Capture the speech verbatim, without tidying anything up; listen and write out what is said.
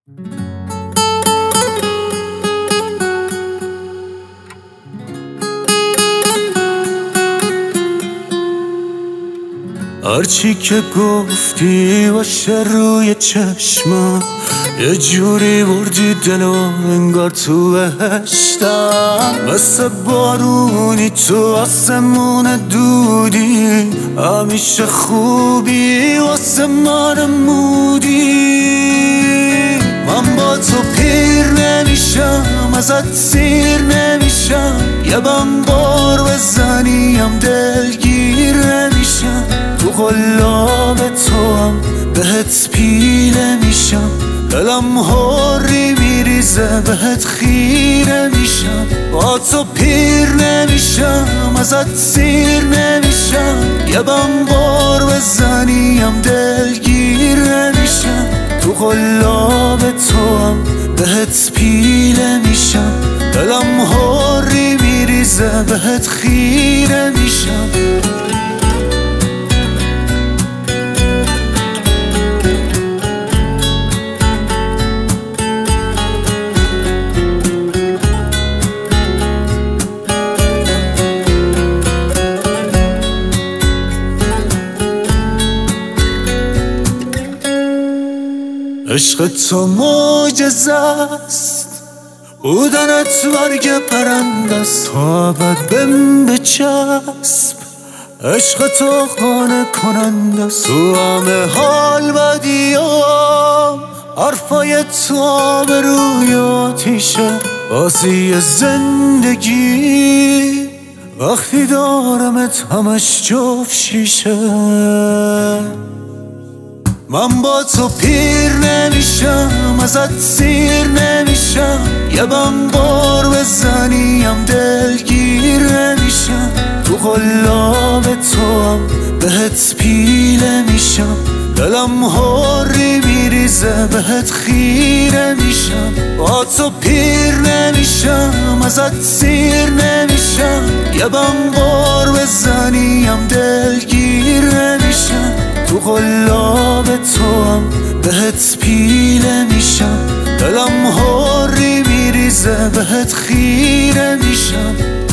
هرچی که گفتی باشه روی چشمم، یه جوری بردی دلو انگار تو بهشتم. مثل بارونی تو آسمون دودی، همیشه خوبی واسه من مودی. من با تو پیر نمیشم، ازت سیر نمیشم، یه بم بار بزنیم دلگیر نمیشم. تو قلاب تو هم بهت پیله میشم، دلم هوری میریزه بهت خیره میشم. با تو پیر نمیشم، ازت سیر نمیشم، یه بم بار بزنیم دلگیر نمیشم. تو قلاب تو هم بهت پیله میشم، دلم هوری میریزه بهت خیره میشم. عشق تو معجزه است، بودنت برگ پرنده است، تا ابد بهم بچسب. عشق تو قانع کننده است، تو همه حال بدیام. حرفای تو به روی آتیشه، بازی زندگی. وقتی دارمت همش جفت شیشه. من با تو پیر نمیشم، ازت سیر نمیشم، یه بم بار بزنیم دلگیر نمیشم. تو قلاب تو هم بهت پیله میشم، دلم هوری میریزه بهت خیره میشم. با تو پیر نمیشم، ازت سیر نمیشم، یه بم بار بزنیم دلگیر نمیشم. تو قلاب تو هم بهت پیله میشم، دلم هوری میریزه بهت خیره میشم.